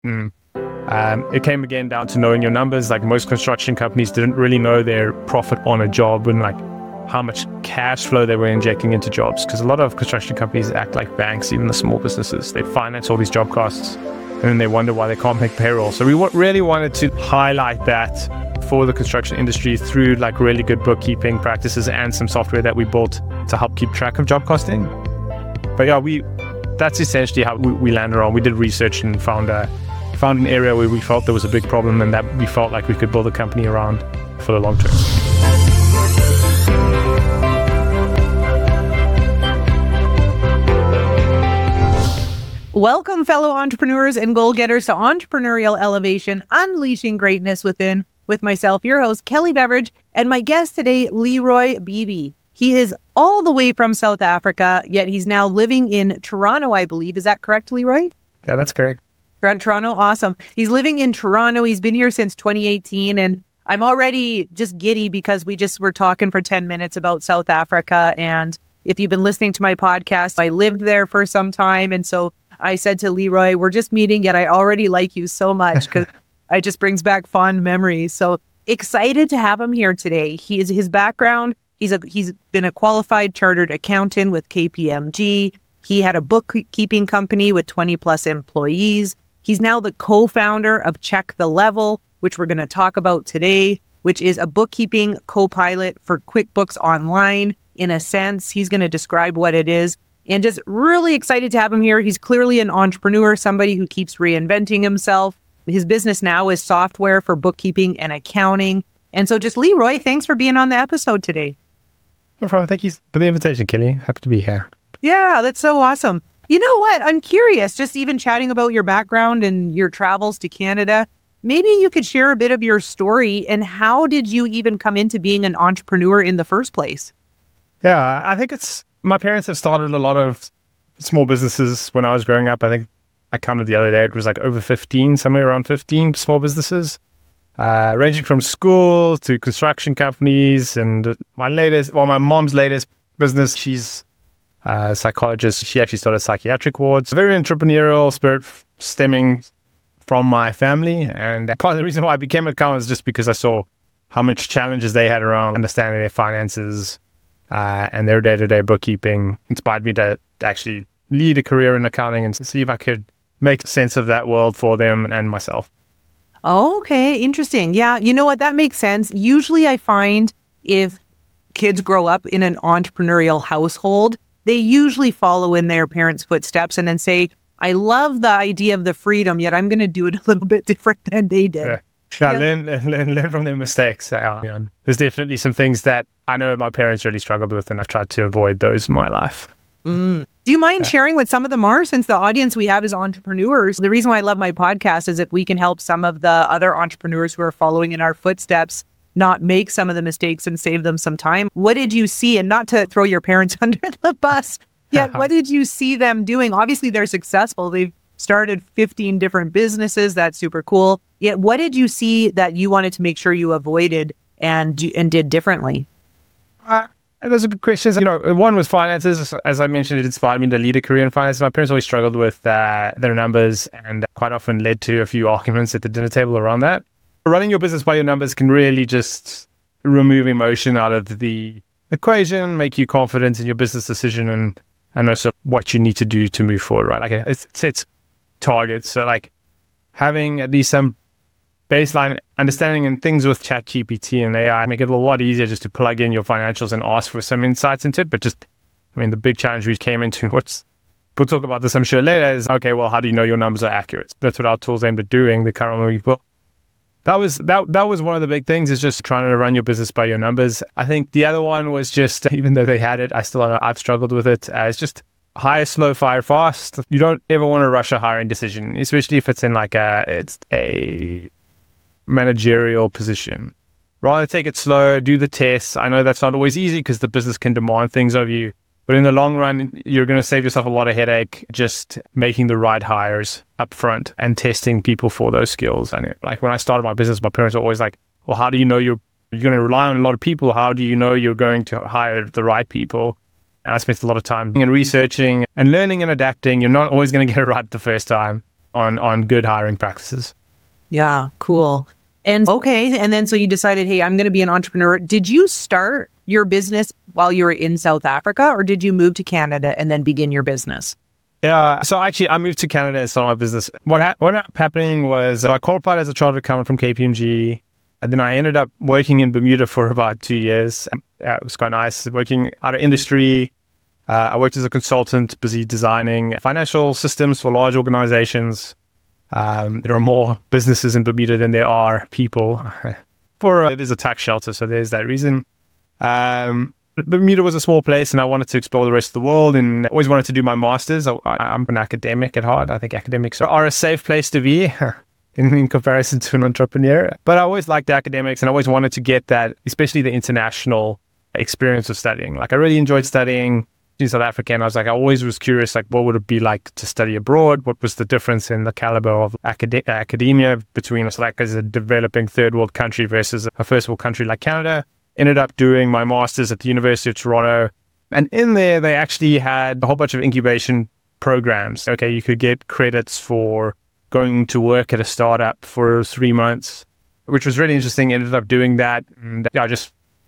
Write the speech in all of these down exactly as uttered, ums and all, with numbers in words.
Mm. Um, it came again down to knowing your numbers. Like most construction companies didn't really know their profit on a job and like how much cash flow they were injecting into jobs. Because a lot of construction companies act like banks, even the small businesses. They finance all these job costs and then they wonder why they can't make payroll. So we w- really wanted to highlight that for the construction industry through like really good bookkeeping practices and some software that we built to help keep track of job costing. But yeah, we that's essentially how we, we landed on. We did research and found a found an area where we felt there was a big problem and that we felt like we could build a company around for the long term. Welcome, fellow entrepreneurs and goal-getters, to Entrepreneurial Elevation, Unleashing Greatness Within, with myself, your host, Kelly Beveridge, and my guest today, Leroy Beebe. He is all the way from South Africa, yet he's now living in Toronto, I believe. Is that correct, Leroy? Yeah, that's correct. Toronto, awesome. He's living in Toronto. He's been here since twenty eighteen, and I'm already just giddy because we just were talking for ten minutes about South Africa. And if you've been listening to my podcast, I lived there for some time, and so I said to Leroy, we're just meeting, yet I already like you so much because it just brings back fond memories. So excited to have him here today. He is his background. He's a he's been a qualified chartered accountant with K P M G. He had a bookkeeping company with twenty plus employees. He's now the co-founder of Check the Level, which we're going to talk about today, which is a bookkeeping co-pilot for QuickBooks Online. In a sense, he's going to describe what it is. And just really excited to have him here. He's clearly an entrepreneur, somebody who keeps reinventing himself. His business now is software for bookkeeping and accounting. And so just Leroy, thanks for being on the episode today. No problem. Thank you for the invitation, Kelly. Happy to be here. Yeah, that's so awesome. You know what? I'm curious, just even chatting about your background and your travels to Canada. Maybe you could share a bit of your story and how did you even come into being an entrepreneur in the first place? Yeah, I think it's, my parents have started a lot of small businesses when I was growing up. I think I counted the other day, it was like over fifteen, somewhere around fifteen small businesses, uh, ranging from school to construction companies. And my latest, well, my mom's latest business, she's a psychologist. She actually started psychiatric wards. Very entrepreneurial spirit stemming from my family. And part of the reason why I became an accountant is just because I saw how much challenges they had around understanding their finances uh, and their day-to-day bookkeeping. Inspired me to actually lead a career in accounting and see if I could make sense of that world for them and myself. Okay, interesting. Yeah, you know what? That makes sense. Usually I find if kids grow up in an entrepreneurial household, they usually follow in their parents' footsteps and then say, I love the idea of the freedom, yet I'm going to do it a little bit different than they did. Yeah, yeah, yeah. Learn, learn, learn from their mistakes. Uh, yeah. There's definitely some things that I know my parents really struggled with, and I've tried to avoid those in my life. Mm. Do you mind yeah. sharing what some of them are, since the audience we have is entrepreneurs? The reason why I love my podcast is if we can help some of the other entrepreneurs who are following in our footsteps not make some of the mistakes and save them some time. What did you see? And not to throw your parents under the bus, yet what did you see them doing? Obviously, they're successful. They've started fifteen different businesses. That's super cool. Yet what did you see that you wanted to make sure you avoided and and did differently? Uh, those are good questions. You know, one was finances. As I mentioned, it inspired me to lead a career in finance. My parents always struggled with uh, their numbers and quite often led to a few arguments at the dinner table around that. Running your business by your numbers can really just remove emotion out of the equation, make you confident in your business decision and, and also what you need to do to move forward, right? Like it sets targets. So like having at least some baseline understanding and things with ChatGPT and A I make it a lot easier just to plug in your financials and ask for some insights into it. But just, I mean, the big challenge we came into, what's, we'll talk about this I'm sure later, is, okay, well, how do you know your numbers are accurate? That's what our tools aimed at doing, the current one we've built. That was that that was one of the big things, is just trying to run your business by your numbers. I think the other one was just, even though they had it, I still I've struggled with it. Uh, it's just hire slow, fire fast. You don't ever want to rush a hiring decision, especially if it's in like a it's a managerial position. Rather take it slow, do the tests. I know that's not always easy because the business can demand things of you. But in the long run, you're going to save yourself a lot of headache just making the right hires up front and testing people for those skills. And it, like when I started my business, my parents were always like, well, how do you know you're, you're going to rely on a lot of people? How do you know you're going to hire the right people? And I spent a lot of time in researching and learning and adapting. You're not always going to get it right the first time. on on good hiring practices. Yeah, cool. And okay, and then so you decided, hey, I'm going to be an entrepreneur. Did you start your business while you were in South Africa, or did you move to Canada and then begin your business? Yeah, so actually I moved to Canada and started my business. What ha- what ended up happening was I qualified as a chartered accountant from K P M G, and then I ended up working in Bermuda for about two years. Yeah, it was quite nice, working out of industry. Uh, I worked as a consultant, busy designing financial systems for large organizations. Um, there are more businesses in Bermuda than there are people. For uh, it is a tax shelter, so there's that reason. Um, Bermuda was a small place, and I wanted to explore the rest of the world, and always wanted to do my masters. I, I'm an academic at heart. I think academics are, are a safe place to be in, in comparison to an entrepreneur. But I always liked academics, and I always wanted to get that, especially the international experience of studying. Like I really enjoyed studying in South Africa, and I was like, I always was curious, like, what would it be like to study abroad? What was the difference in the caliber of acad- academia between South Africa as a developing third world country versus a first world country like Canada? Ended up doing my master's at the University of Toronto, and in there they actually had a whole bunch of incubation programs. Okay, you could get credits for going to work at a startup for three months, which was really interesting. Ended up doing that, and I just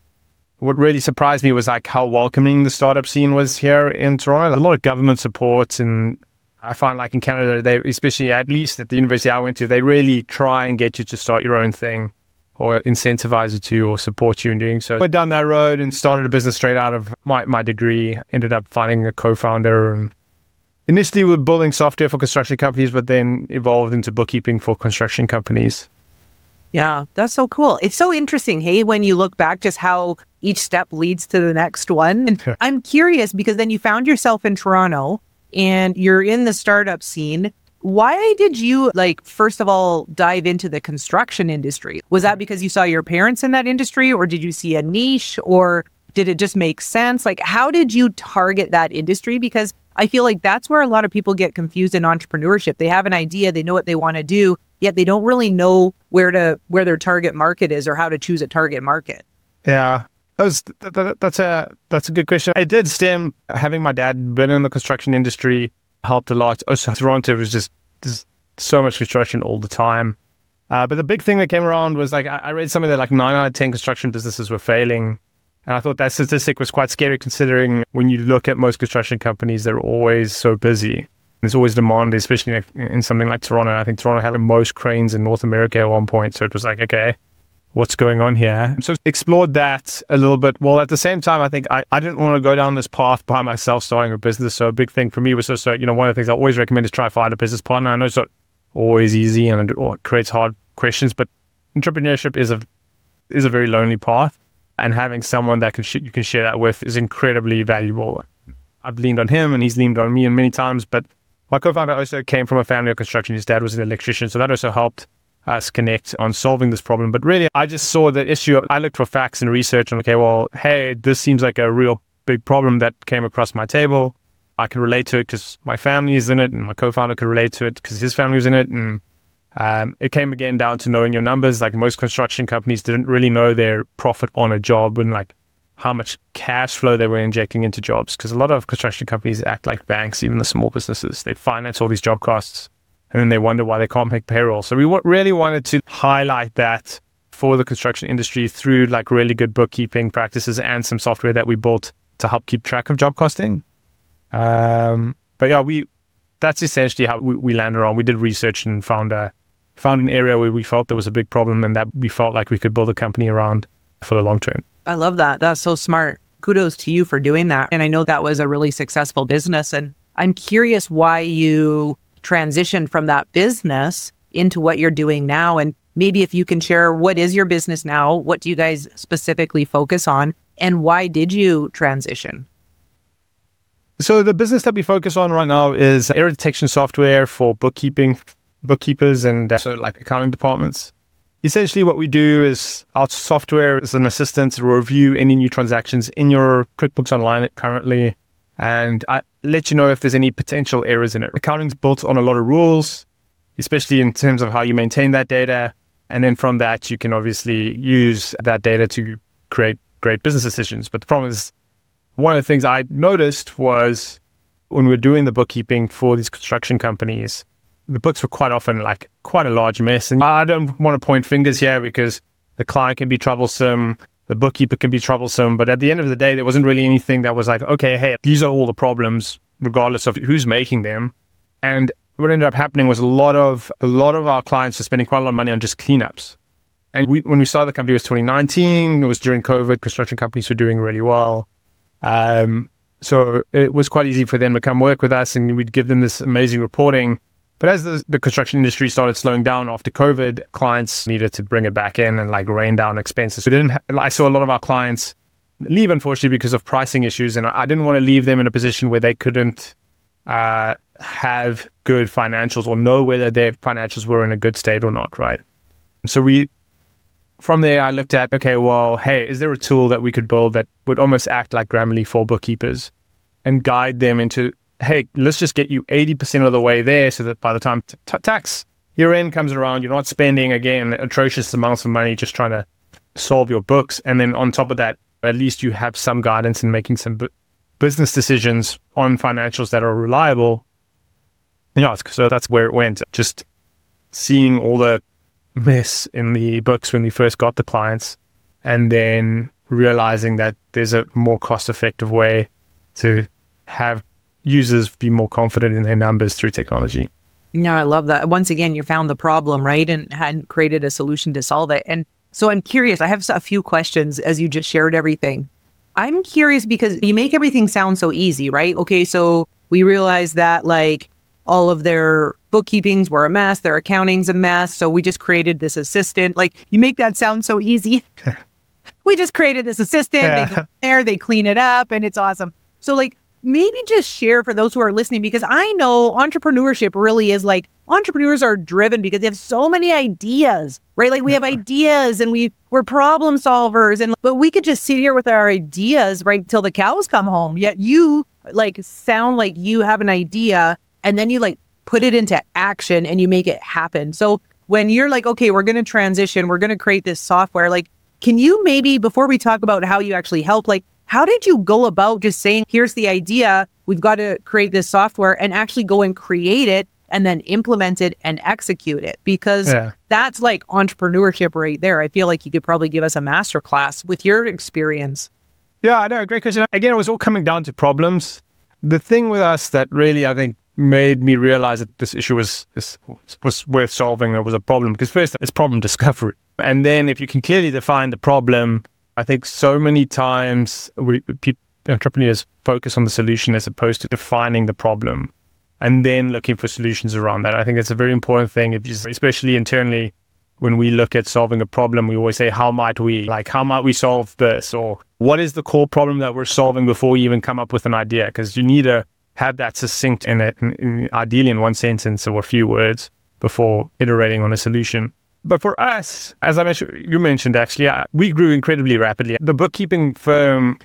what really surprised me was like how welcoming the startup scene was here in Toronto. A lot of government support, and I find like in Canada, they, especially at least at the university I went to, they really try and get you to start your own thing or incentivize you to or support you in doing so. I went down that road and started a business straight out of my, my degree. Ended up finding a co-founder, and initially we were building software for construction companies, but then evolved into bookkeeping for construction companies. Yeah, that's so cool. It's so interesting, hey, when you look back, just how each step leads to the next one. And Yeah. I'm curious because then you found yourself in Toronto and you're in the startup scene. Why did you, like, first of all, dive into the construction industry? Was that because you saw your parents in that industry, or did you see a niche, or did it just make sense? Like, how did you target that industry? Because I feel like that's where a lot of people get confused in entrepreneurship. They have an idea, they know what they want to do, yet they don't really know where to where their target market is or how to choose a target market. Yeah, that was, that, that, that's a that's a good question. It did stem, having my dad been in the construction industry helped a lot. Also, Toronto was just, just so much construction all the time. Uh, but the big thing that came around was like, I, I read something that like nine out of ten construction businesses were failing. And I thought that statistic was quite scary, considering when you look at most construction companies, they're always so busy. There's always demand, especially like in something like Toronto. I think Toronto had the most cranes in North America at one point. So it was like, okay, what's going on here? So explored that a little bit. Well, at the same time, I think I, I didn't want to go down this path by myself starting a business. So a big thing for me was also, you know, one of the things I always recommend is try to find a business partner. I know it's not always easy and it creates hard questions, but entrepreneurship is a is a very lonely path. And having someone that can sh- you can share that with is incredibly valuable. I've leaned on him and he's leaned on me and many times, but my co-founder also came from a family of construction. His dad was an electrician, so that also helped us connect on solving this problem. But really, I just saw the issue. I looked for facts and research and, okay, well, hey, this seems like a real big problem that came across my table. I can relate to it because my family is in it, and my co-founder could relate to it because his family was in it. And um, it came again down to knowing your numbers. Like most construction companies didn't really know their profit on a job and like how much cash flow they were injecting into jobs, because a lot of construction companies act like banks, even the small businesses. They finance all these job costs and then they wonder why they can't make payroll. So we w- really wanted to highlight that for the construction industry through like really good bookkeeping practices and some software that we built to help keep track of job costing. Um, but yeah, we that's essentially how we, we landed on. We did research and found a found an area where we felt there was a big problem and that we felt like we could build a company around for the long term. I love that. That's so smart. Kudos to you for doing that. And I know that was a really successful business. And I'm curious why you transitioned from that business into what you're doing now. And maybe if you can share, what is your business now? What do you guys specifically focus on? And why did you transition? So the business that we focus on right now is error detection software for bookkeeping, bookkeepers and uh, so like accounting departments. Essentially what we do is our software is an assistant to review any new transactions in your QuickBooks Online currently and I let you know if there's any potential errors in it. Accounting is built on a lot of rules, especially in terms of how you maintain that data. And then from that, you can obviously use that data to create great business decisions. But the problem is, one of the things I noticed was when we're doing the bookkeeping for these construction companies, especially in terms of how you maintain that data, and then from that, you can obviously use that data to create great business decisions. But the problem is, one of the things I noticed was when we're doing the bookkeeping for these construction companies, especially in terms of how you maintain that data, and then from that, you can obviously use that data to create great business decisions. But the problem is, one of the things I the books were quite often like quite a large mess. And I don't want to point fingers here because the client can be troublesome, the bookkeeper can be troublesome, but at the end of the day, there wasn't really anything that was like, okay, hey, these are all the problems, regardless of who's making them. And what ended up happening was a lot of a lot of our clients were spending quite a lot of money on just cleanups. And we, when we started the company, it was twenty nineteen. It was during COVID. Construction companies were doing really well. Um, so it was quite easy for them to come work with us, and we'd give them this amazing reporting. But as the, the construction industry started slowing down after COVID, clients needed to bring it back in and like rein down expenses. So we didn't. Ha- I saw a lot of our clients leave, unfortunately, because of pricing issues, and I didn't want to leave them in a position where they couldn't uh, have good financials or know whether their financials were in a good state or not, right? So we, from there, I looked at, okay, well, hey, is there a tool that we could build that would almost act like Grammarly for bookkeepers and guide them into, hey, let's just get you eighty percent of the way there so that by the time t- t- tax year end comes around, you're not spending, again, atrocious amounts of money just trying to solve your books. And then on top of that, at least you have some guidance in making some bu- business decisions on financials that are reliable. Yeah, so that's where it went. Just seeing all the mess in the books when we first got the clients, and then realizing that there's a more cost-effective way to have users be more confident in their numbers through technology. No, I love that. Once again, you found the problem, right? And had created a solution to solve it. And so I'm curious, I have a few questions as you just shared everything. I'm curious because you make everything sound so easy, right? Okay, so we realized that like all of their bookkeepings were a mess, their accounting's a mess. So we just created this assistant. Like you make that sound so easy. We just created this assistant, yeah. They go there, they clean it up, and it's awesome. So like, maybe just share for those who are listening, because I know entrepreneurship really is like, entrepreneurs are driven because they have so many ideas, right? Like we have ideas and we, we're problem solvers, and but we could just sit here with our ideas, right, till the cows come home. Yet you like sound like you have an idea and then you like put it into action and you make it happen. So when you're like, okay, we're going to transition, we're going to create this software, like, can you maybe, before we talk about how you actually help, like, how did you go about just saying, here's the idea, we've got to create this software, and actually go and create it and then implement it and execute it? Because yeah. That's like entrepreneurship right there. I feel like you could probably give us a masterclass with your experience. Yeah, I know. Great question. Again, it was all coming down to problems. The thing with us that really, I think, made me realize that this issue was, was, was worth solving, there was a problem, because first it's problem discovery. And then if you can clearly define the problem, I think so many times we people, entrepreneurs focus on the solution as opposed to defining the problem and then looking for solutions around that. I think it's a very important thing, if you, especially internally, when we look at solving a problem, we always say, how might we, like, how might we solve this? Or what is the core problem that we're solving before we even come up with an idea? Because you need to have that succinct in it, in, in, ideally in one sentence or a few words before iterating on a solution. But for us, as I mentioned, you mentioned actually, uh, we grew incredibly rapidly. The bookkeeping firm,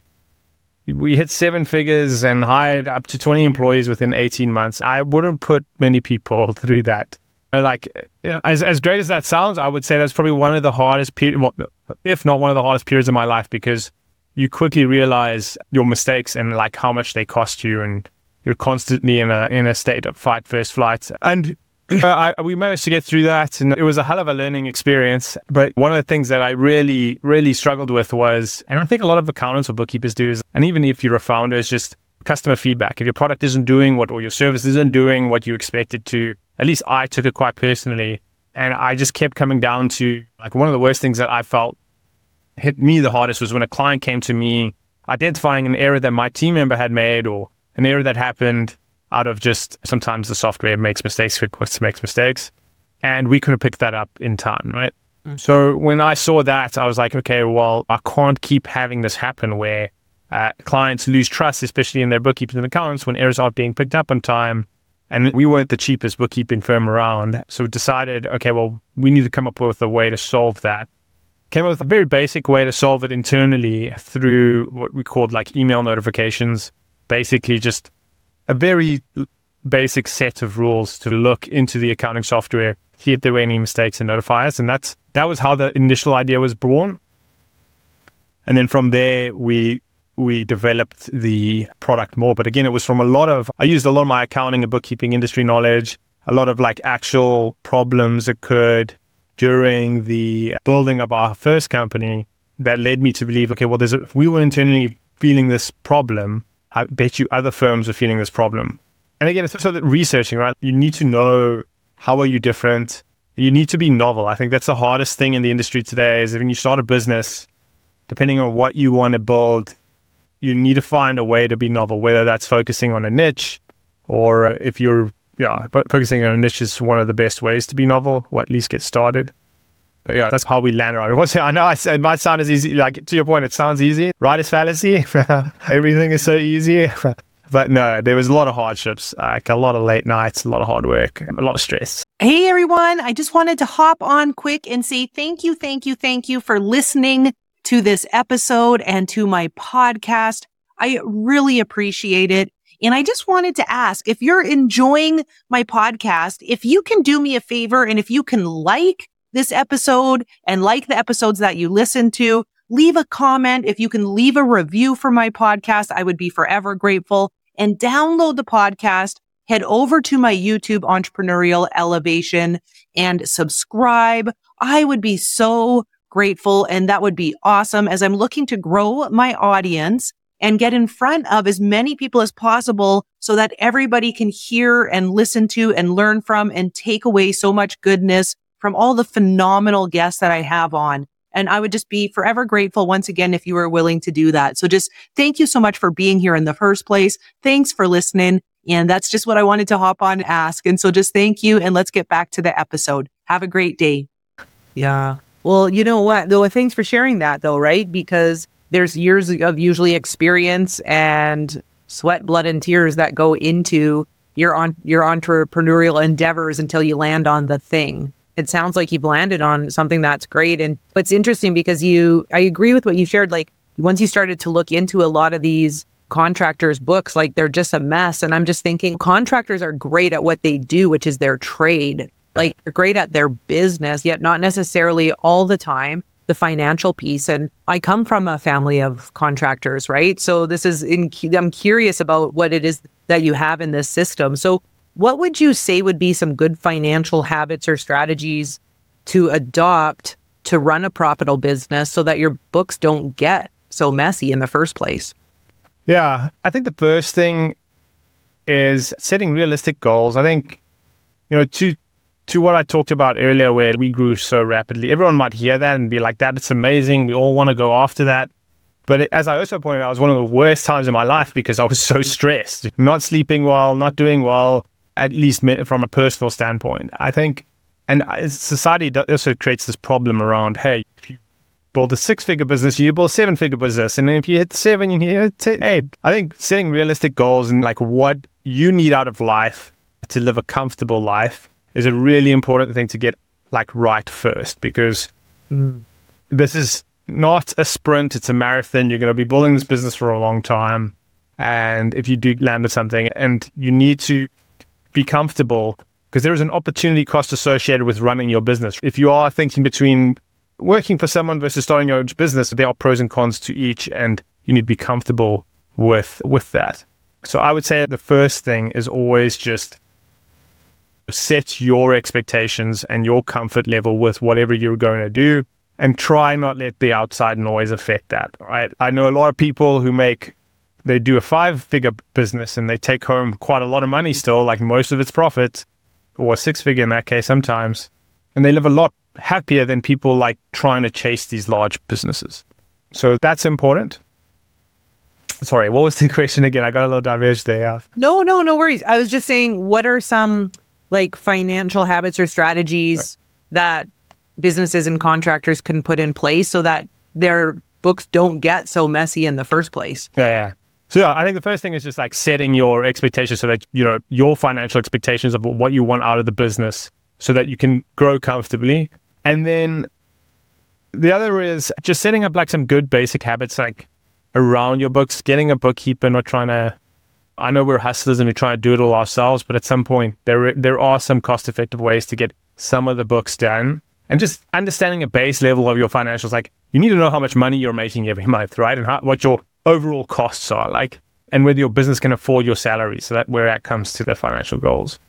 we hit seven figures and hired up to twenty employees within eighteen months. I wouldn't put many people through that. Like, as as great as that sounds, I would say that's probably one of the hardest periods, if not one of the hardest periods of my life, because you quickly realize your mistakes and like how much they cost you, and you're constantly in a in a state of fight, first flight. And Uh, I, we managed to get through that, and it was a hell of a learning experience. But one of the things that I really, really struggled with was, and I think a lot of accountants or bookkeepers do, is, and even if you're a founder, is just customer feedback. If your product isn't doing what, or your service isn't doing what you expect it to, at least I took it quite personally. And I just kept coming down to, like, one of the worst things that I felt hit me the hardest was when a client came to me identifying an error that my team member had made, or an error that happened out of just, sometimes the software makes mistakes, QuickBooks makes mistakes, and we couldn't pick that up in time, right? Mm-hmm. So when I saw that, I was like, okay, well, I can't keep having this happen where uh, clients lose trust, especially in their bookkeeping and accounts, when errors aren't being picked up on time. And we weren't the cheapest bookkeeping firm around. So we decided, okay, well, we need to come up with a way to solve that. Came up with a very basic way to solve it internally through what we called like email notifications, basically just a very basic set of rules to look into the accounting software, see if there were any mistakes, and notify us. And that's that was how the initial idea was born. And then from there, we we developed the product more. But again, it was from a lot of, I used a lot of my accounting and bookkeeping industry knowledge, a lot of like actual problems occurred during the building of our first company that led me to believe, okay, well, there's a, if we were internally feeling this problem, I bet you other firms are feeling this problem. And again, it's also researching, right? You need to know, how are you different? You need to be novel. I think that's the hardest thing in the industry today is when you start a business, depending on what you want to build, you need to find a way to be novel, whether that's focusing on a niche or if you're, yeah, but focusing on a niche is one of the best ways to be novel, or at least get started. But yeah, that's how we land on it. I know I said, it might sound as easy, like to your point, it sounds easy. Writer's fallacy. Everything is so easy. But no, there was a lot of hardships, like a lot of late nights, a lot of hard work, a lot of stress. Hey, everyone. I just wanted to hop on quick and say thank you, thank you, thank you for listening to this episode and to my podcast. I really appreciate it. And I just wanted to ask, if you're enjoying my podcast, if you can do me a favor and if you can like this episode and like the episodes that you listen to, leave a comment. If you can leave a review for my podcast, I would be forever grateful. And download the podcast, head over to my YouTube Entrepreneurial Elevation and subscribe. I would be so grateful and that would be awesome as I'm looking to grow my audience and get in front of as many people as possible so that everybody can hear and listen to and learn from and take away so much goodness from all the phenomenal guests that I have on. And I would just be forever grateful once again if you were willing to do that. So just thank you so much for being here in the first place. Thanks for listening. And that's just what I wanted to hop on and ask. And so just thank you. And let's get back to the episode. Have a great day. Yeah. Well, you know what, though, thanks for sharing that though, right? Because there's years of usually experience and sweat, blood, and tears that go into your on your entrepreneurial endeavors until you land on the thing. It sounds like you've landed on something that's great. And it's interesting because you, I agree with what you shared. Like once you started to look into a lot of these contractors' books, like they're just a mess. And I'm just thinking contractors are great at what they do, which is their trade. Like they're great at their business, yet not necessarily all the time the financial piece. And I come from a family of contractors, right? So this is, in, I'm curious about what it is that you have in this system. So what would you say would be some good financial habits or strategies to adopt to run a profitable business so that your books don't get so messy in the first place? Yeah, I think the first thing is setting realistic goals. I think, you know, to to what I talked about earlier, where we grew so rapidly, everyone might hear that and be like, that it's amazing. We all want to go after that. But it, as I also pointed out, it was one of the worst times in my life because I was so stressed, not sleeping well, not doing well, at least from a personal standpoint. I think, and society also creates this problem around, hey, if you build a six-figure business, you build a seven-figure business. And then if you hit seven, you hit eight. I think setting realistic goals and like what you need out of life to live a comfortable life is a really important thing to get like right first, because mm. this is not a sprint, it's a marathon. You're going to be building this business for a long time. And if you do land with something, and you need to be comfortable, because there is an opportunity cost associated with running your business. If you are thinking between working for someone versus starting your own business, there are pros and cons to each, and you need to be comfortable with with that. So I would say the first thing is always just set your expectations and your comfort level with whatever you're going to do, and try not let the outside noise affect that, right? I know a lot of people who make, they do a five-figure business and they take home quite a lot of money still, like most of its profits, or a six-figure in that case sometimes, and they live a lot happier than people like trying to chase these large businesses. So that's important. Sorry, what was the question again? I got a little diverged there. No, no, no worries. I was just saying, what are some like financial habits or strategies right. that businesses and contractors can put in place so that their books don't get so messy in the first place? Yeah, yeah. So yeah, I think the first thing is just like setting your expectations so that, you know, your financial expectations of what you want out of the business so that you can grow comfortably. And then the other is just setting up like some good basic habits like around your books, getting a bookkeeper, not trying to, I know we're hustlers and we try to do it all ourselves, but at some point there there are some cost-effective ways to get some of the books done. And just understanding a base level of your financials, like you need to know how much money you're making every month, right? And how, what your overall costs are like, and whether your business can afford your salary. So that where that comes to the financial goals.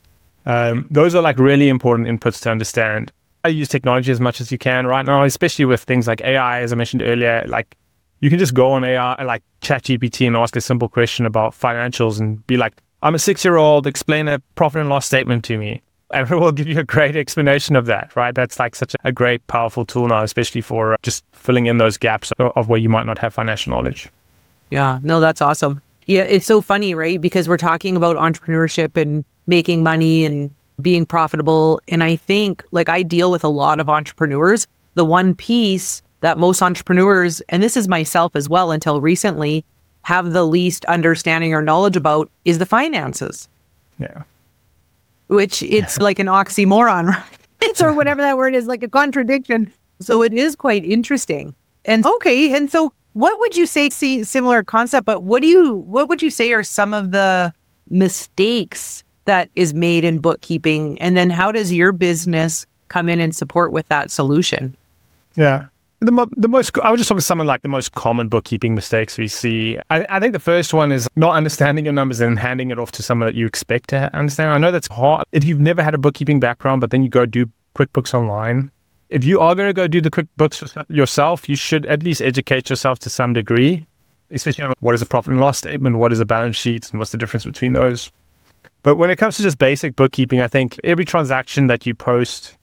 Um, those are like really important inputs to understand. I use technology as much as you can right now, especially with things like A I, as I mentioned earlier. Like you can just go on A I, like ChatGPT, and ask a simple question about financials and be like, I'm a six-year-old, explain a profit and loss statement to me. And it will give you a great explanation of that, right? That's like such a great, powerful tool now, especially for just filling in those gaps of where you might not have financial knowledge. Yeah, no, that's awesome. Yeah, it's so funny, right? Because we're talking about entrepreneurship and making money and being profitable. And I think, like, I deal with a lot of entrepreneurs. The one piece that most entrepreneurs, and this is myself as well until recently, have the least understanding or knowledge about is the finances. Yeah. Which it's like an oxymoron, right? It's, or whatever that word is, like a contradiction. So it is quite interesting. And okay, and so what would you say, see, similar concept, but what do you, what would you say are some of the mistakes that is made in bookkeeping? And then how does your business come in and support with that solution? Yeah. The, mo- the most, I would just talk about some of like the most common bookkeeping mistakes we see. I, I think the first one is not understanding your numbers and handing it off to someone that you expect to understand. I know that's hard if you've never had a bookkeeping background, but then you go do QuickBooks online. If you are going to go do the QuickBooks yourself, you should at least educate yourself to some degree, especially on what is a profit and loss statement, what is a balance sheet, and what's the difference between those. But when it comes to just basic bookkeeping, I think every transaction that you post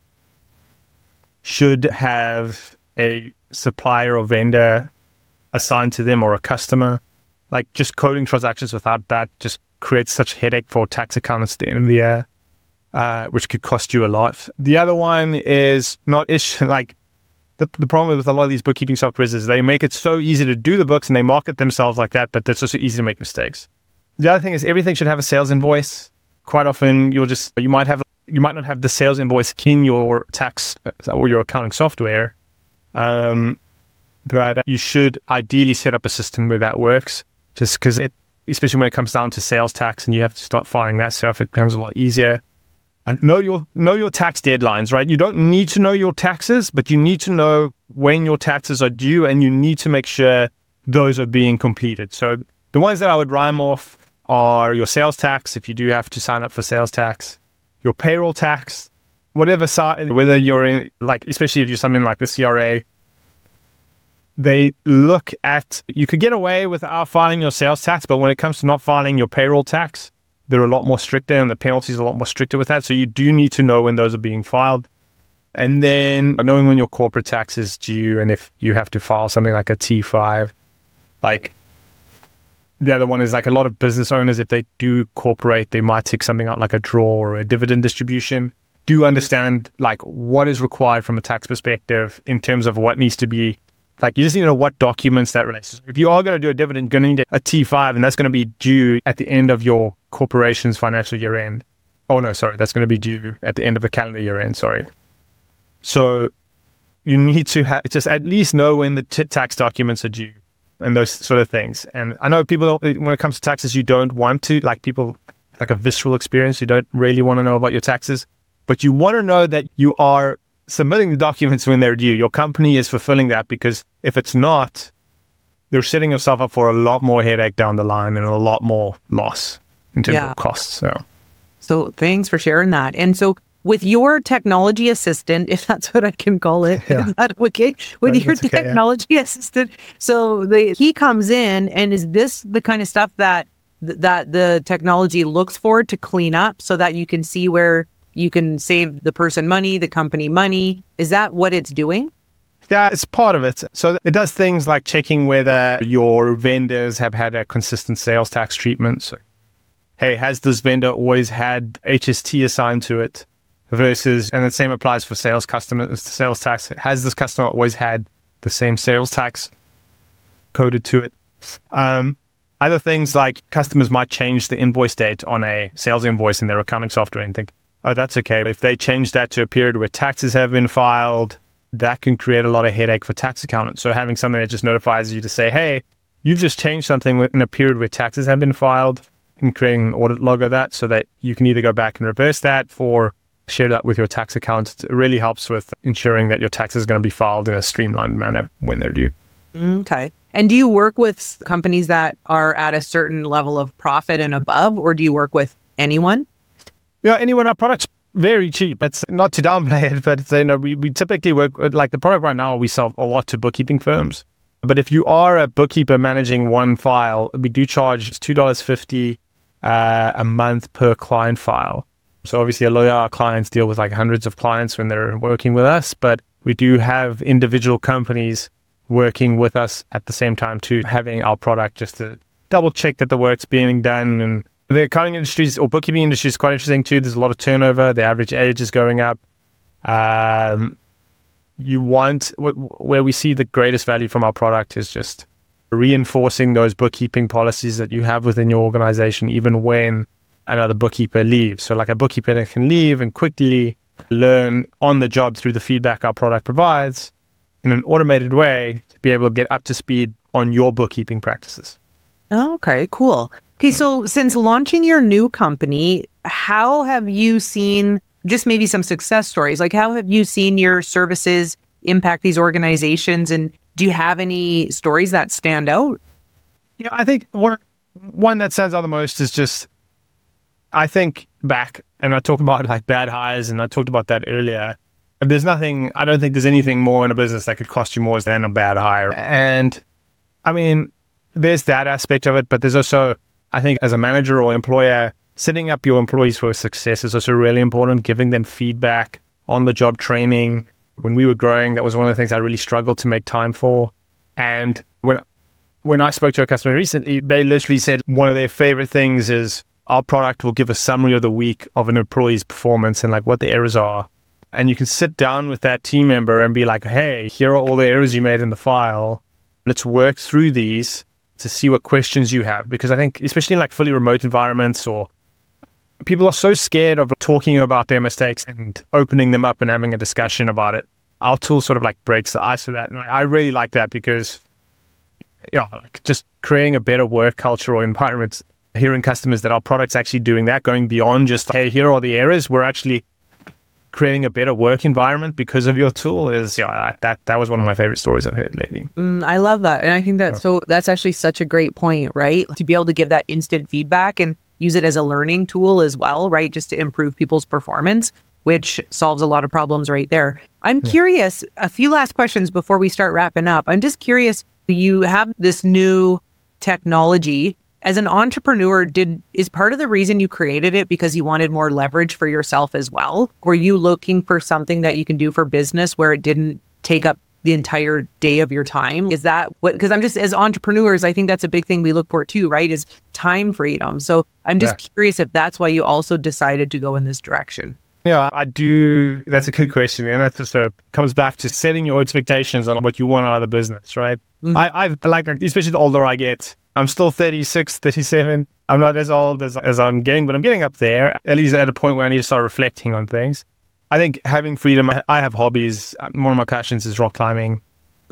should have a supplier or vendor assigned to them or a customer. Like just coding transactions without that just creates such a headache for tax accountants at the end of the year, uh, which could cost you a lot. The other one is not ish. Like the, the problem with a lot of these bookkeeping softwares is they make it so easy to do the books and they market themselves like that, but it's also easy to make mistakes. The other thing is everything should have a sales invoice. Quite often you'll just, you might have, you might not have the sales invoice in your tax or your accounting software. Um, but you should ideally set up a system where that works, just because it, especially when it comes down to sales tax and you have to start filing that stuff, it becomes a lot easier. And know your know your tax deadlines, right? You don't need to know your taxes, but you need to know when your taxes are due, and you need to make sure those are being completed. So the ones that I would rhyme off are your sales tax, if you do have to sign up for sales tax, your payroll tax, whatever side, whether you're in, like, especially if you're something like the C R A, they look at, you could get away without filing your sales tax, but when it comes to not filing your payroll tax, they're a lot more stricter and the penalties are a lot more stricter with that. So you do need to know when those are being filed. And then knowing when your corporate tax is due and if you have to file something like a T five. Like the other one is like a lot of business owners, if they do corporate, they might take something out like a draw or a dividend distribution. Do understand like what is required from a tax perspective in terms of what needs to be, like you just need to know what documents that relates to. If you are going to do a dividend, you're going to need a T five, and that's going to be due at the end of your corporation's financial year end. Oh no, sorry, that's going to be due at the end of the calendar year end, sorry. So you need to ha- just at least know when the t- tax documents are due and those sort of things. And I know people, when it comes to taxes, you don't want to, like people, like a visceral experience, you don't really want to know about your taxes. But you want to know that you are submitting the documents when they're due. Your company is fulfilling that, because if it's not, they're setting yourself up for a lot more headache down the line and a lot more loss in terms Yeah. of costs. So. So thanks for sharing that. And so with your technology assistant, if that's what I can call it, Yeah. is that okay? With Right, your that's okay, yeah. technology assistant, so the, he comes in, and is this the kind of stuff that that the technology looks for to clean up so that you can see where you can save the person money, the company money? Is that what it's doing? Yeah, it's part of it. So it does things like checking whether your vendors have had a consistent sales tax treatment. So, hey, has this vendor always had H S T assigned to it? Versus, and the same applies for sales customers, sales tax. Has this customer always had the same sales tax coded to it? Um, other things like customers might change the invoice date on a sales invoice in their accounting software and think, oh, that's okay. If they change that to a period where taxes have been filed, that can create a lot of headache for tax accountants. So having something that just notifies you to say, hey, you've just changed something in a period where taxes have been filed, and creating an audit log of that so that you can either go back and reverse that or share that with your tax accountant. It really helps with ensuring that your tax is going to be filed in a streamlined manner when they're due. Okay. And do you work with companies that are at a certain level of profit and above, or do you work with anyone? Yeah, anyone, our product's very cheap. It's not to downplay it, but it's, you know, we, we typically work with, like the product right now, we sell a lot to bookkeeping firms. But if you are a bookkeeper managing one file, we do charge two dollars fifty uh, a month per client file. So obviously a lot of our clients deal with like hundreds of clients when they're working with us, but we do have individual companies working with us at the same time too, having our product just to double check that the work's being done. And the accounting industry or bookkeeping industry is quite interesting too. There's a lot of turnover. The average age is going up. Um, you want, where we see the greatest value from our product is just reinforcing those bookkeeping policies that you have within your organization, even when another bookkeeper leaves. So like a bookkeeper that can leave and quickly learn on the job through the feedback our product provides in an automated way to be able to get up to speed on your bookkeeping practices. Okay, cool. Okay, so since launching your new company, how have you seen just maybe some success stories? Like how have you seen your services impact these organizations? And do you have any stories that stand out? Yeah, I think one, one that stands out the most is just, I think back, and I talked about like bad hires, and I talked about that earlier. There's nothing, I don't think there's anything more in a business that could cost you more than a bad hire. And I mean, there's that aspect of it, but there's also, I think as a manager or employer, setting up your employees for success is also really important, giving them feedback, on the job training. When we were growing, that was one of the things I really struggled to make time for. And when when I spoke to a customer recently, they literally said one of their favorite things is our product will give a summary of the week of an employee's performance and like what the errors are. And you can sit down with that team member and be like, hey, here are all the errors you made in the file. Let's work through these to see what questions you have. Because I think, especially in like fully remote environments, or people are so scared of talking about their mistakes and opening them up and having a discussion about it. Our tool sort of like breaks the ice of that. And I really like that because, you know, like just creating a better work culture or environment, hearing customers that our product's actually doing that, going beyond just, hey, here are the errors. We're actually creating a better work environment because of your tool is, yeah, that that was one of my favorite stories I've heard lately. Mm, I love that. And I think that's so, that's actually such a great point, right? To be able to give that instant feedback and use it as a learning tool as well, right? Just to improve people's performance, which solves a lot of problems right there. I'm yeah. curious, a few last questions before we start wrapping up. I'm just curious, you have this new technology. As an entrepreneur, did is part of the reason you created it because you wanted more leverage for yourself as well? Were you looking for something that you can do for business where it didn't take up the entire day of your time? Is that what, because I'm just, as entrepreneurs, I think that's a big thing we look for too, right? Is time freedom. So I'm just yeah. curious if that's why you also decided to go in this direction. Yeah, I do. That's a good question. And that just uh, comes back to setting your expectations on what you want out of the business, right? Mm-hmm. I, I like, especially the older I get, I'm still thirty-six, thirty-seven. I'm not as old as, as I'm getting, but I'm getting up there, at least at a point where I need to start reflecting on things. I think having freedom, I have hobbies. One of my passions is rock climbing.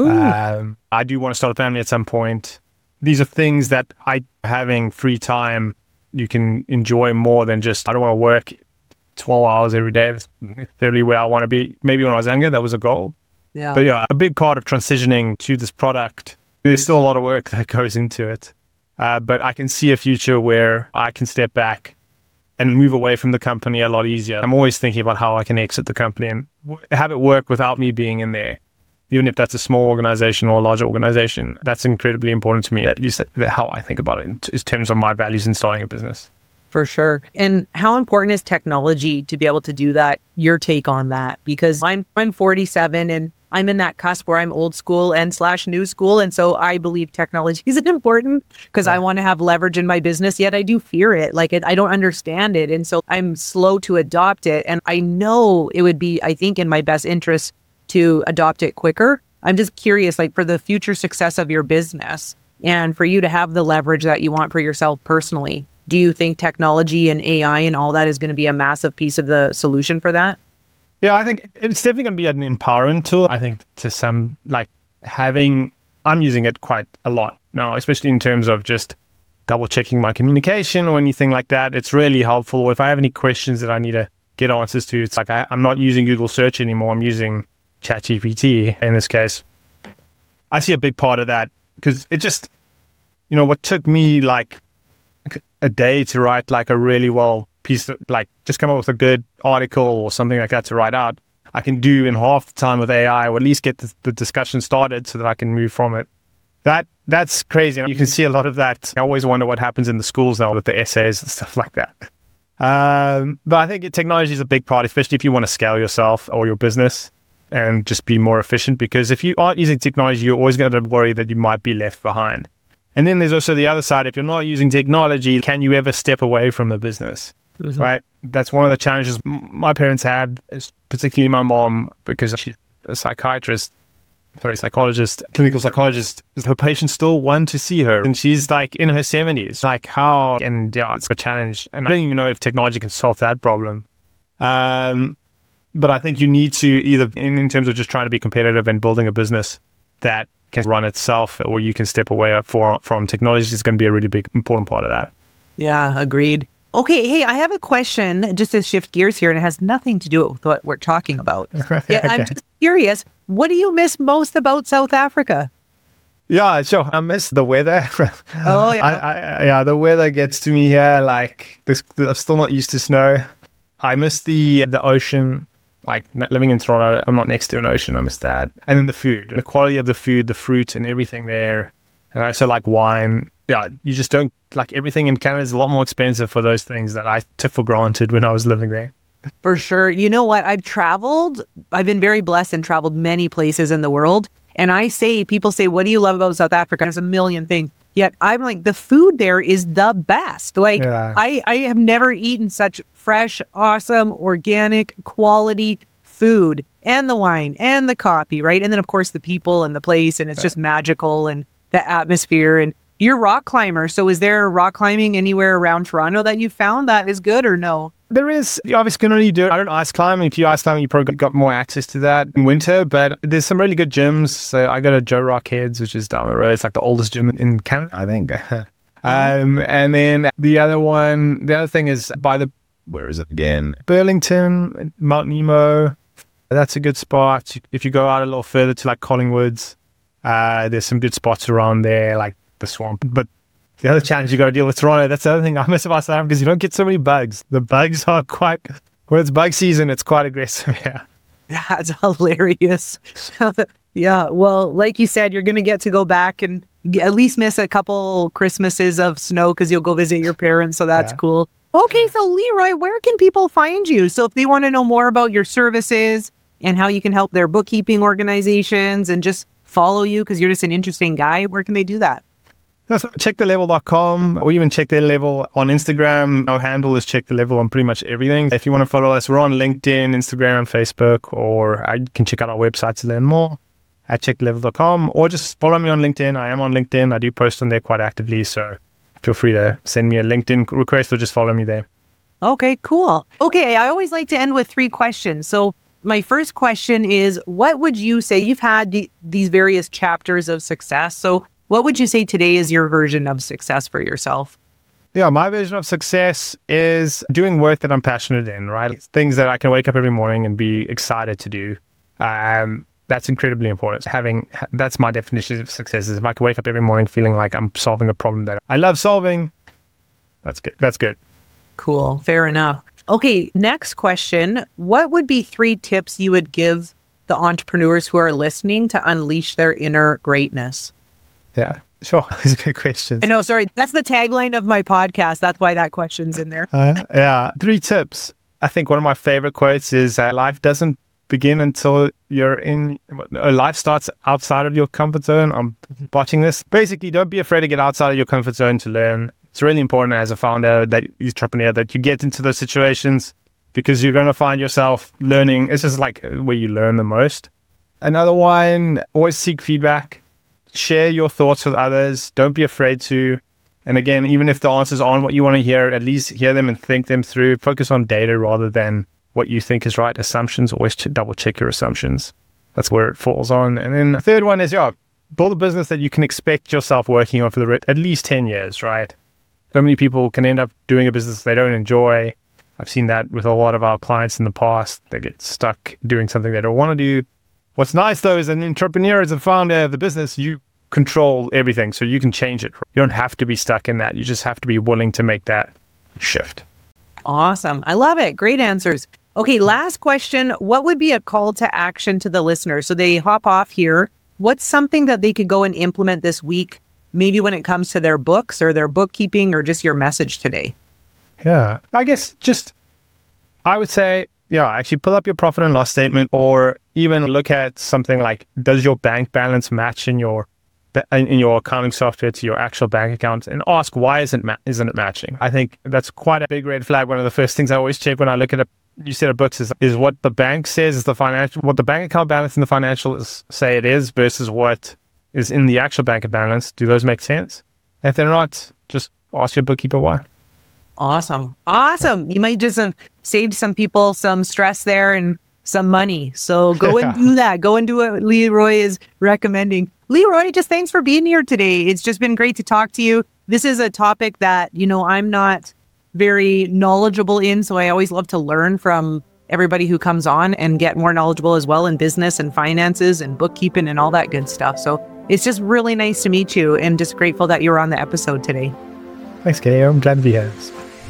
Um, I do want to start a family at some point. These are things that I, having free time, you can enjoy more than just, I don't want to work twelve hours every day. That's literally where I want to be. Maybe when I was younger, that was a goal. Yeah. But yeah, a big part of transitioning to this product, there's still a lot of work that goes into it. Uh, but I can see a future where I can step back and move away from the company a lot easier. I'm always thinking about how I can exit the company and w- have it work without me being in there. Even if that's a small organization or a larger organization, that's incredibly important to me, at least how I think about it in, t- in terms of my values in starting a business. For sure. And how important is technology to be able to do that? Your take on that? Because I'm I'm forty-seven and I'm in that cusp where I'm old school and slash new school. And so I believe technology is important because yeah. I want to have leverage in my business, yet I do fear it. Like it, I don't understand it. And so I'm slow to adopt it. And I know it would be, I think, in my best interest to adopt it quicker. I'm just curious, like for the future success of your business and for you to have the leverage that you want for yourself personally, do you think technology and A I and all that is going to be a massive piece of the solution for that? Yeah, I think it's definitely going to be an empowering tool. I think to some, like having, I'm using it quite a lot now, especially in terms of just double checking my communication or anything like that. It's really helpful. Or if I have any questions that I need to get answers to, it's like I, I'm not using Google search anymore. I'm using ChatGPT in this case. I see a big part of that because it just, you know, what took me like a day to write like a really well piece of, like, just come up with a good article or something like that to write out, I can do in half the time with A I, or at least get the, the discussion started so that I can move from it. That That's crazy. You can see a lot of that. I always wonder what happens in the schools now with the essays and stuff like that. Um, but I think technology is a big part, especially if you want to scale yourself or your business and just be more efficient. Because if you aren't using technology, you're always going to worry that you might be left behind. And then there's also the other side. If you're not using technology, can you ever step away from the business? Mm-hmm. Right? That's one of the challenges my parents had, particularly my mom, because she's a psychiatrist, sorry, psychologist, clinical psychologist. Her patients still want to see her, and she's like in her seventies. Like how? And yeah, it's a challenge. And I don't even know if technology can solve that problem. Um, but I think you need to either, in, in terms of just trying to be competitive and building a business that can run itself, or you can step away for, from technology is going to be a really big, important part of that. Yeah, agreed. Okay, hey, I have a question just to shift gears here, and it has nothing to do with what we're talking about. Yeah, okay. I'm just curious, what do you miss most about South Africa? Yeah, sure. I miss the weather. Oh, yeah. I, I, yeah, the weather gets to me here. Like, this, I'm still not used to snow. I miss the the ocean. Like, living in Toronto, I'm not next to an ocean. I miss that. And then the food, the quality of the food, the fruit and everything there. And I also like wine. Yeah, you just don't, like, everything in Canada is a lot more expensive for those things that I took for granted when I was living there. For sure. You know what? I've traveled. I've been very blessed and traveled many places in the world. And I say, people say, what do you love about South Africa? There's a million things. Yet I'm like, the food there is the best. Like, yeah. I, I have never eaten such fresh, awesome, organic, quality food, and the wine and the coffee, right? And then, of course, the people and the place. And it's just magical, and the atmosphere. And you're a rock climber. So is there rock climbing anywhere around Toronto that you found that is good, or no? There is. You obviously can only do it. I don't ice climb. If you ice climb, you probably got more access to that in winter. But there's some really good gyms. So I go to Joe Rock Heads, which is down the road. It's like the oldest gym in Canada, I think. um, and then the other one, the other thing is by the, where is it again? Burlington, Mount Nemo. That's a good spot. If you go out a little further to like Collingwoods, uh, there's some good spots around there, like the swamp. But the other challenge you got to deal with Toronto, that's the other thing I miss about South Africa, because you don't get so many bugs. The bugs are quite, when it's bug season, it's quite aggressive. Yeah. That's hilarious. Yeah. Well, like you said, you're going to get to go back and at least miss a couple Christmases of snow because you'll go visit your parents. So that's yeah. cool. Okay. So Leroy, where can people find you? So if they want to know more about your services and how you can help their bookkeeping organizations and just follow you because you're just an interesting guy, where can they do that? So check the level dot com, or even Check the Level on Instagram. Our handle is Check the Level on pretty much everything. If you want to follow us, we're on LinkedIn, Instagram, Facebook, or you can check out our website to learn more at check the level dot com, or just follow me on LinkedIn. I am on LinkedIn. I do post on there quite actively, so feel free to send me a LinkedIn request or just follow me there. Okay, cool. Okay, I always like to end with three questions. So my first question is, what would you say, you've had the, these various chapters of success, so what would you say today is your version of success for yourself? Yeah, my version of success is doing work that I'm passionate in, right? It's things that I can wake up every morning and be excited to do. Um, that's incredibly important. Having That's my definition of success, is if I can wake up every morning feeling like I'm solving a problem that I love solving, that's good. That's good. Cool. Fair enough. Okay, next question. What would be three tips you would give the entrepreneurs who are listening to unleash their inner greatness? Yeah, sure. These are good questions. I know, sorry. That's the tagline of my podcast. That's why that question's in there. Uh, yeah. Three tips. I think one of my favorite quotes is uh, life doesn't begin until you're in, uh, life starts outside of your comfort zone. I'm watching this. Basically, don't be afraid to get outside of your comfort zone to learn. It's really important as a founder, that entrepreneur, that you get into those situations, because you're going to find yourself learning. This is like where you learn the most. Another one, always seek feedback. Share your thoughts with others. Don't be afraid to. And again, even if the answers aren't what you want to hear, at least hear them and think them through. Focus on data rather than what you think is right. Assumptions, always ch- double check your assumptions. That's where it falls on. And then the third one is, yeah, build a business that you can expect yourself working on for the at least ten years, right? So many people can end up doing a business they don't enjoy. I've seen that with a lot of our clients in the past. They get stuck doing something they don't want to do. What's nice, though, as an entrepreneur, as a founder of the business, you control everything, so you can change it. You don't have to be stuck in that. You just have to be willing to make that shift. Awesome. I love it. Great answers. Okay, last question. What would be a call to action to the listener? So they hop off here. What's something that they could go and implement this week, maybe when it comes to their books or their bookkeeping or just your message today? Yeah, I guess just, I would say, yeah, actually pull up your profit and loss statement, or even look at something like, does your bank balance match in your in your accounting software to your actual bank account, and ask why isn't ma- isn't it matching? I think that's quite a big red flag. One of the first things I always check when I look at a you said a books is is what the bank says is the financial, what the bank account balance and the financial is, say it is, versus what is in the actual bank balance. Do those make sense? If they're not, just ask your bookkeeper why. Awesome. Awesome. You might just have saved some people some stress there and some money. So go and do that. Go and do what Leroy is recommending. Leroy, just thanks for being here today. It's just been great to talk to you. This is a topic that, you know, I'm not very knowledgeable in, so I always love to learn from everybody who comes on and get more knowledgeable as well in business and finances and bookkeeping and all that good stuff. So it's just really nice to meet you, and just grateful that you were on the episode today. Thanks, Katie. I'm glad to be here.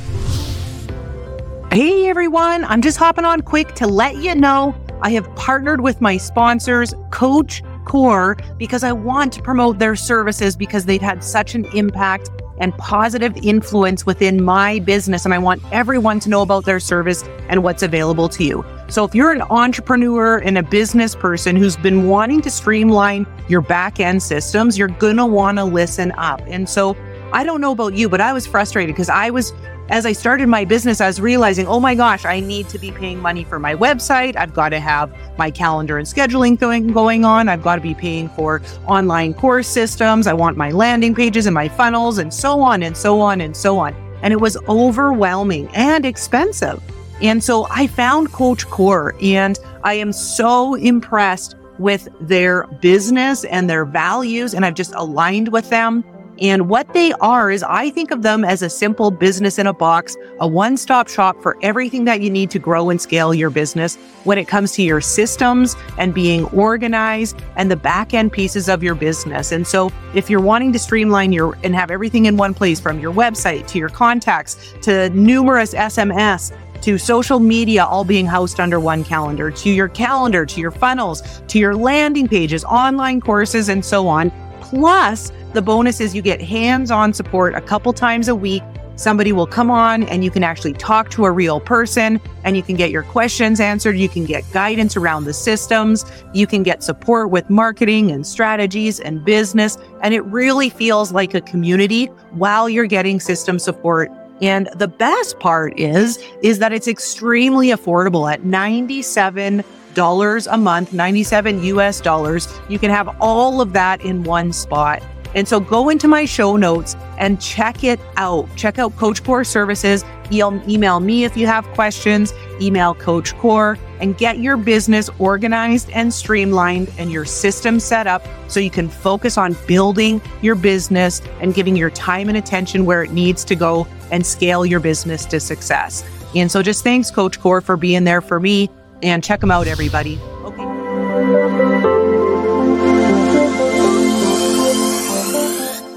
Hey everyone, I'm just hopping on quick to let you know I have partnered with my sponsors, Coach Core, because I want to promote their services because they've had such an impact and positive influence within my business. And I want everyone to know about their service and what's available to you. So if you're an entrepreneur and a business person who's been wanting to streamline your back end systems, you're going to want to listen up. And so I don't know about you, but I was frustrated because I was, as I started my business, I was realizing, oh my gosh, I need to be paying money for my website. I've got to have my calendar and scheduling going, going on. I've got to be paying for online course systems. I want my landing pages and my funnels and so on and so on and so on. And it was overwhelming and expensive. And so I found Coach Core, and I am so impressed with their business and their values, and I've just aligned with them. And what they are is, I think of them as a simple business in a box, a one-stop shop for everything that you need to grow and scale your business when it comes to your systems and being organized and the back-end pieces of your business. And so if you're wanting to streamline your and have everything in one place, from your website to your contacts to numerous S M S to social media, all being housed under one calendar, to your calendar, to your funnels, to your landing pages, online courses, and so on. Plus, the bonus is you get hands-on support a couple times a week. Somebody will come on and you can actually talk to a real person, and you can get your questions answered. You can get guidance around the systems. You can get support with marketing and strategies and business. And it really feels like a community while you're getting system support. And the best part is, is that it's extremely affordable at ninety-seven dollars a month, ninety-seven U S dollars. You can have all of that in one spot. And so go into my show notes and check it out. Check out Coach Core Services. You'll email me if you have questions, email Coach Core, and get your business organized and streamlined and your system set up so you can focus on building your business and giving your time and attention where it needs to go and scale your business to success. And so just thanks, Coach Core, for being there for me, and check them out, everybody.